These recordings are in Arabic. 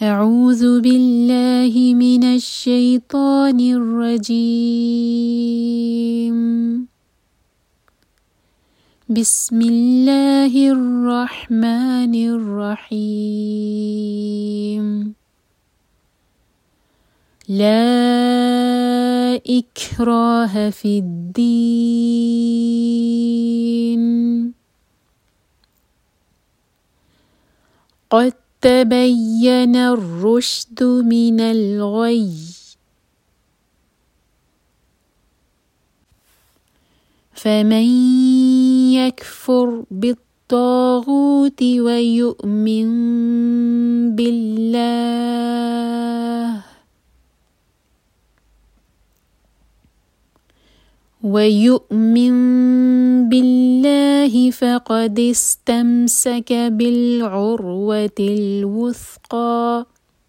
أعوذ بالله من الشيطان الرجيم. بسم الله الرحمن الرحيم. لا إكراه في الدين، قد تبين الرشد من الغي، فمن يكفر بالطاغوت ويؤمن بالله فقد استمسك بالعروة الوثقى،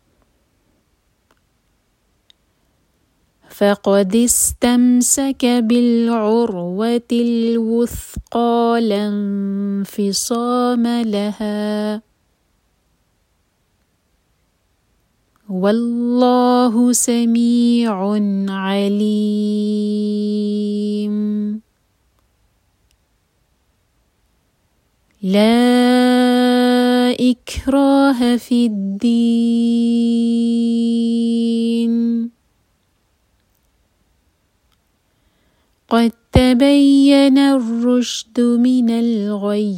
لا انفصام لها، والله سميع عليم. لا إكراه في الدين، قد تبين الرشد من الغي،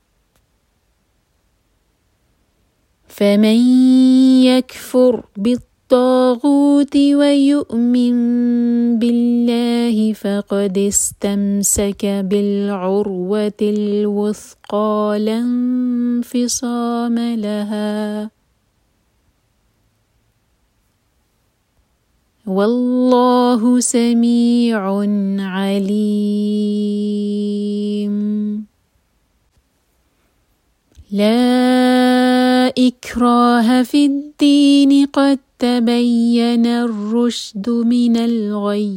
فمن يكفر بالطاغوت ويؤمن بالله فقد استمسك بالعروة الوثقى، لا انفصام لها، والله سميع عليم. لا إكراه في الدين، قد تبين الرشد من الغي،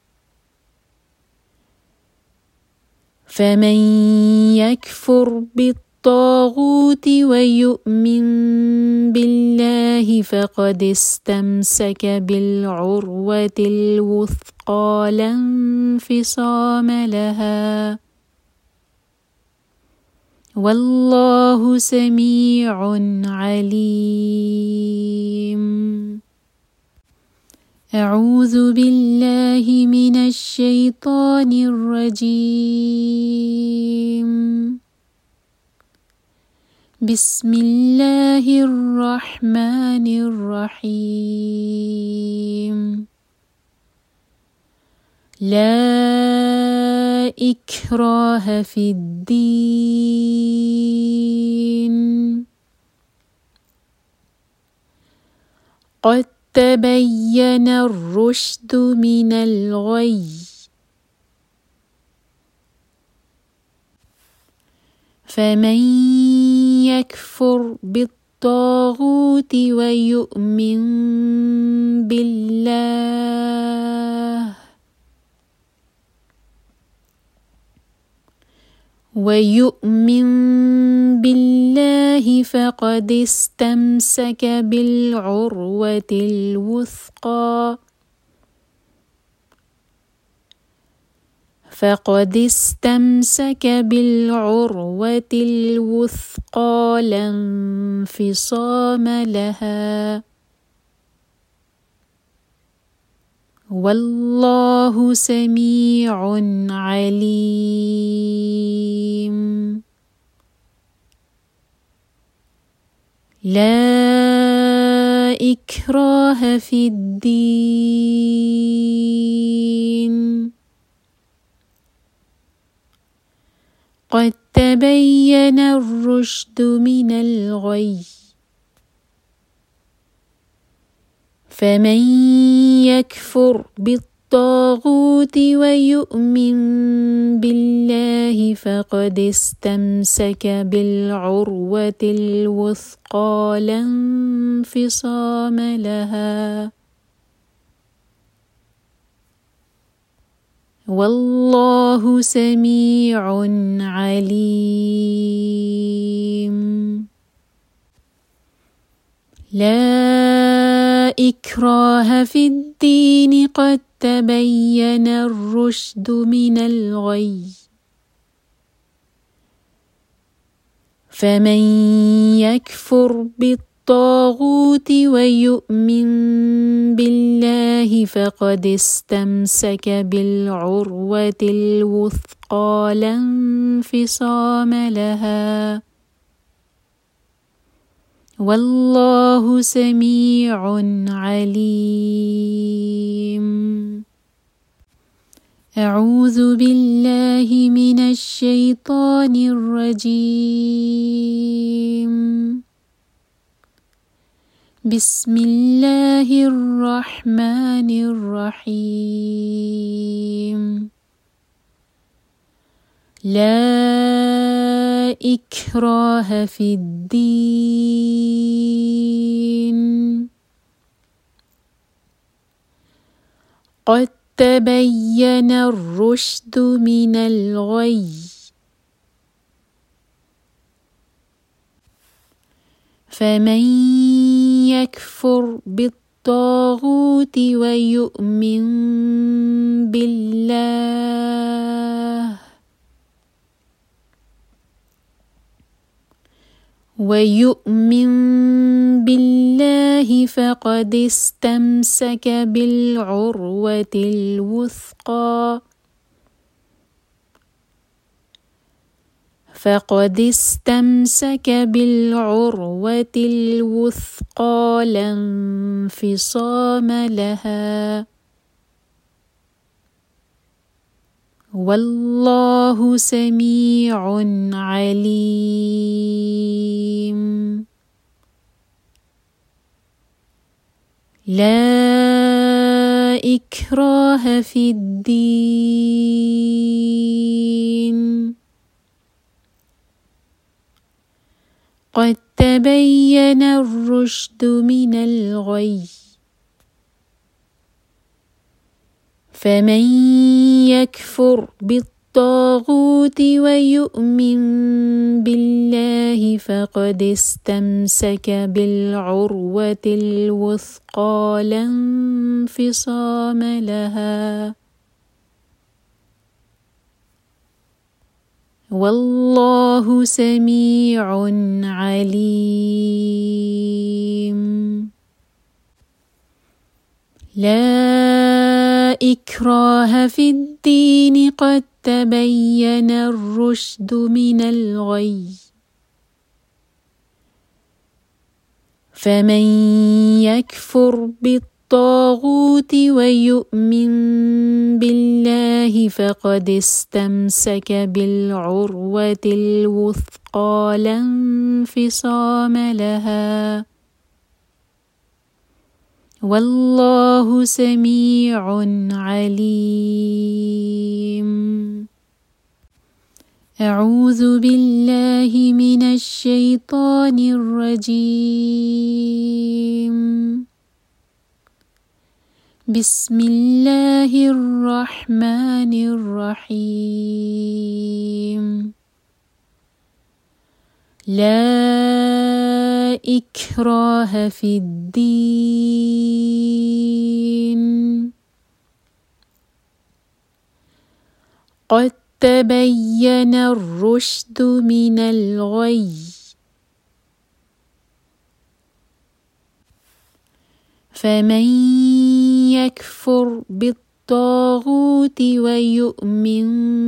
فمن يكفر بالطاغوت ويؤمن بالله فقد استمسك بالعروة الوثقى، لا انفصام لها، والله سميع عليم. أعوذ بالله من الشيطان الرجيم. بسم الله الرحمن الرحيم. لا إكراه في الدين، قد تبين الرشد من الغي، فمن يكفر بالطاغوت ويؤمن بالله فقد استمسك بالعروة الوثقى، لا انفصام لها، والله سميع عليم. لا إكراه في الدين، قد تبين الرشد من الغي، فمن يكفر بالطاغوت ويؤمن بالله فقد استمسك بالعروة الوثقى، لا انفصام لها، والله سميع عليم. لا إكراه في الدين قد تبين الرشد من الغي فمن يكفر بالطاغوت ويؤمن بالله فقد استمسك بالعروة الوثقى لا انفصام لها والله سميع عليم. أعوذ بالله من الشيطان الرجيم. بسم الله الرحمن الرحيم. لا إكراه في الدين قد تبين الرشد من الغي فمن يكفر بالطاغوت ويؤمن بالله فقد استمسك بالعروة الوثقى لا انفصام لها والله سميع عليم. لا إكراه في الدين قد تبين الرشد من الغي فمن يكفر بالطاغوت ويؤمن بالله فقد استمسك بالعروة الوثقى لا انفصام لها والله سميع عليم. لا إكراه في الدين قد تبين الرشد من الغي فمن يكفر بالطاغوت ويؤمن بالله فقد استمسك بالعروة الوثقى لا انفصام لها والله سميع عليم. أعوذ بالله من الشيطان الرجيم. بسم الله الرحمن الرحيم. لا إكراه في الدين قد تبين الرشد من الغي فمن يكفر بالطاغوت ويؤمن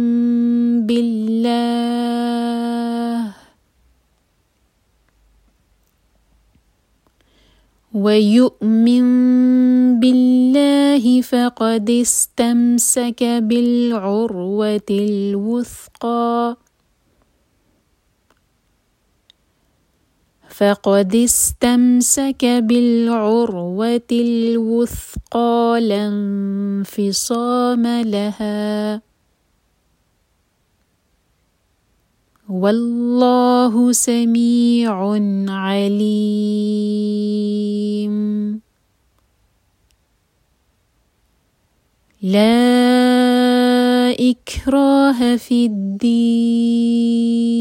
بالله فقد استمسك بالعروة الوثقى لا انفصام لها والله سميع عليم. لا إكراه في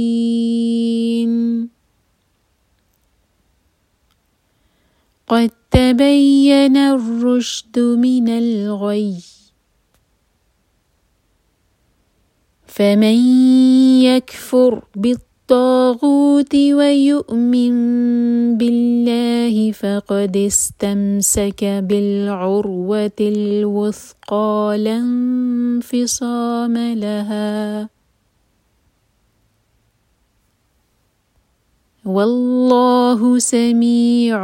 الدين قد تبين الرشد من الغي فمن يكفر بالطاغوت ويؤمن بالله فقد استمسك بالعروة الوثقى لا انفصام لها والله سميع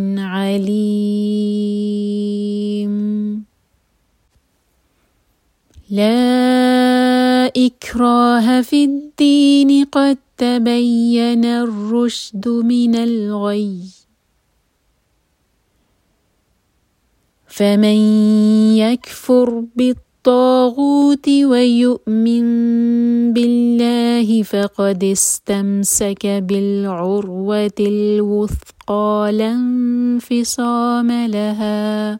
عليم. لا إكراه في الدين قد تبين الرشد من الغي فمن يكفر بالطاغوت ويؤمن بالله فقد استمسك بالعروة الوثقى لا انفصام لها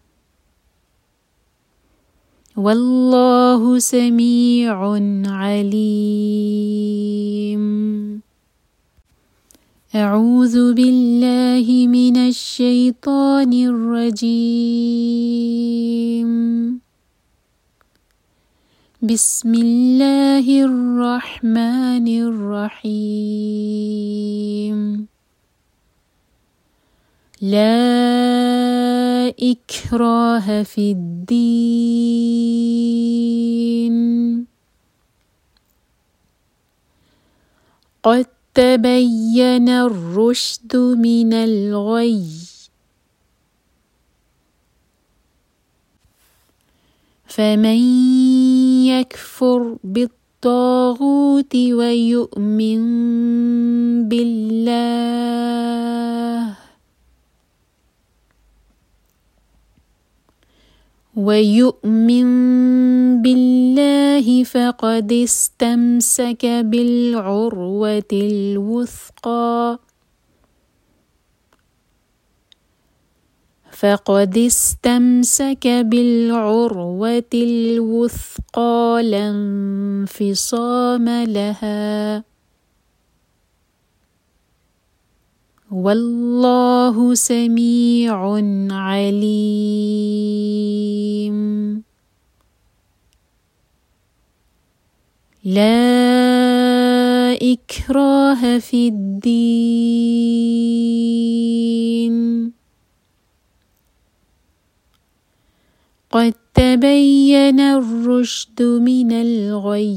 والله سميع عليم. أعوذ بالله من الشيطان الرجيم. بسم الله الرحمن الرحيم. لا إكراه في الدين قد تبين الرشد من الغي فمن يكفر بالطاغوت ويؤمن بالله فقد استمسك بالعروة الوثقى لا انفصام لها والله سميع عليم. لا إكراه في الدين قد تبين الرشد من الغي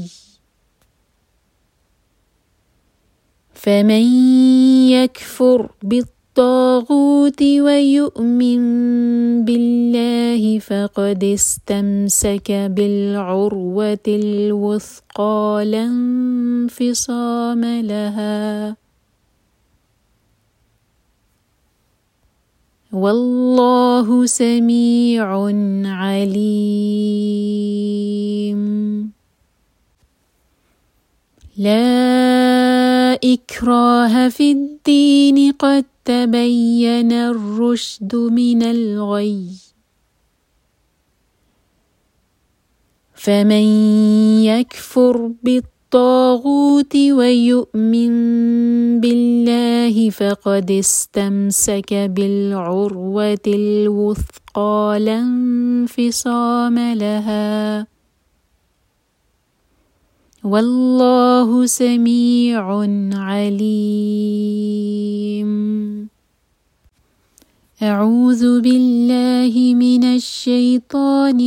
فمن يكفر بالطاغوت ويؤمن بالله فقد استمسك بالعروة الوثقى لا انفصام لها والله سميع عليم. لا إكراه في الدين قد تبين الرشد من الغي فمن يكفر بالطاغوت ويؤمن بالله فقد استمسك بالعروة الوثقى لا انفصام لها والله سميع عليم. أعوذ بالله من الشيطان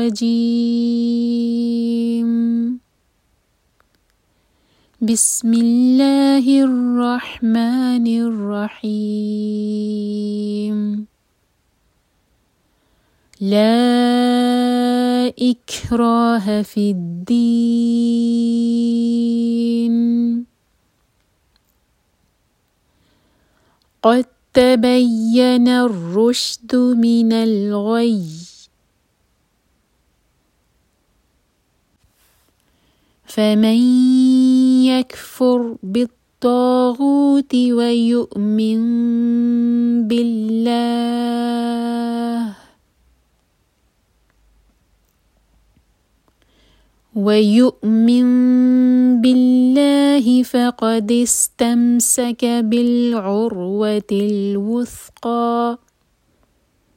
الرجيم. بسم الله الرحمن الرحيم. لا إكراه في الدين قد تبين الرشد من الغي فمن يكفر بالطاغوت ويؤمن بالله فقد استمسك بالعروة الوثقى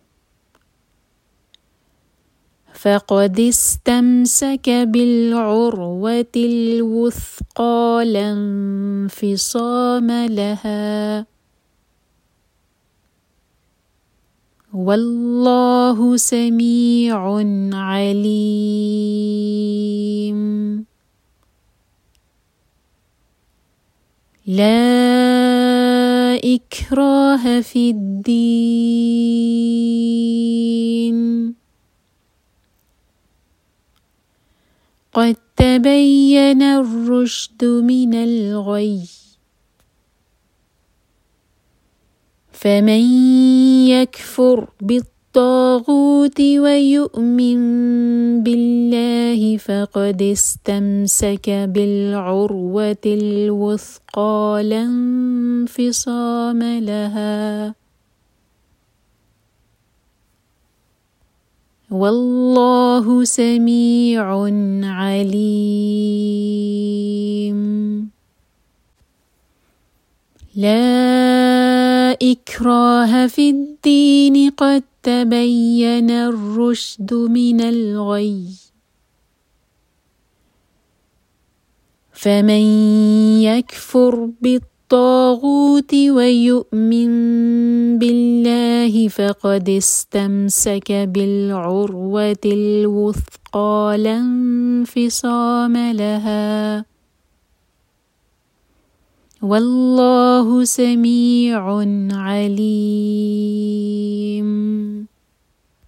فقد استمسك بالعروة الوثقى لا انفصام لها. والله سميع عليم. لا إكراه في الدين، قد تبين الرشد من الغي، فمن يكفر بالطاغوت ويؤمن بالله فقد استمسك بالعروة الوثقى لا انفصام لها. والله سميع عليم. لا إكراه في الدين، قد تبين الرشد من الغي، فمن يكفر بالطاغوت ويؤمن بالله فقد استمسك بالعروة الوثقى لا انفصام لها. والله سميع عليم.